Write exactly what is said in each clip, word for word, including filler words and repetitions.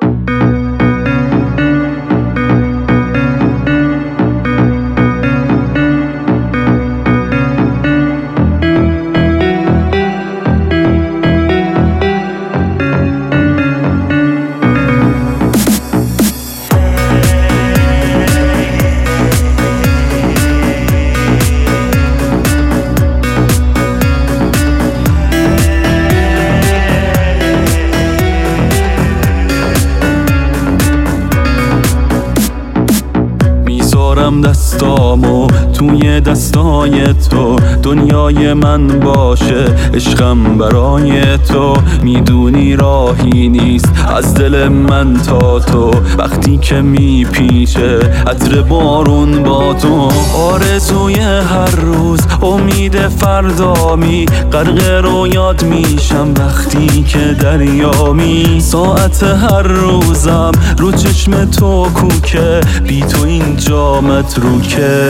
دستامو توی دستای تو، دنیای من باشه عشقم برای تو. میدونی راهی نیست از دل من تا تو، وقتی که میپیچه عطر بارون با تو. آرزوی هر روز امید فردامی، غرق رویات میشم وقتی که دریامی. ساعت هر روزم رو چشم تو کوکه، بی تو اینجا متروکه.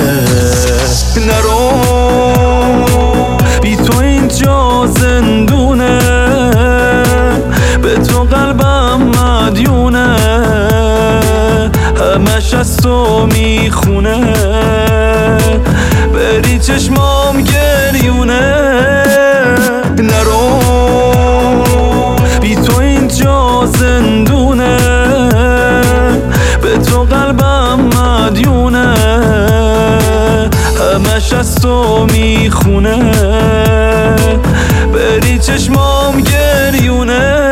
نرو بی تو اینجا زندونه، به تو قلبم مدیونه، همش از تو میخونه. بری چشمام گریونه. نرو بی تو اینجا زندونه، به تو قلبم مدیونه، همش از تو میخونه. بری چشمام گریونه.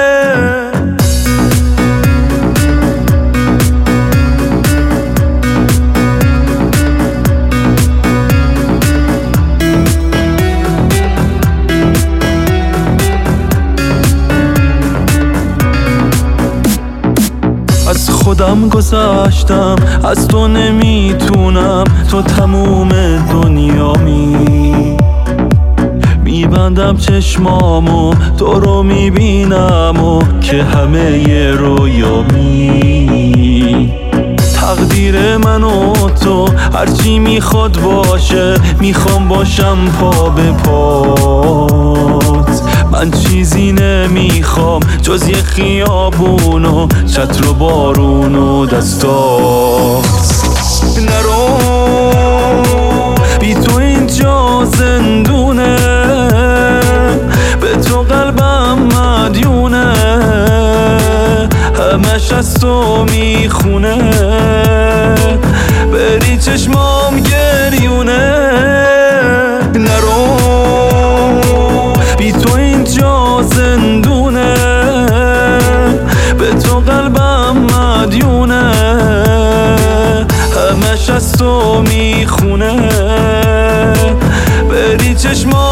از خودم گذشتم، از تو نمیتونم، تو تموم دنیامی. میبندم چشمامو تو رو میبینم و که همه ی رویامی. تقدیر من و تو هرچی میخواد باشه، میخوام باشم پا به پات. من چیزی نمیخوام جز یه خیابون و چتر و بارون و دستات. نرو بی تو اینجا زندونه، به تو قلبم مدیونه، همش از تو میخونه. بری چشمام گریونه. نرو بی تو اینجا زندونه، به تو قلبم مدیونه، همش از تو میخونه. بری چشمام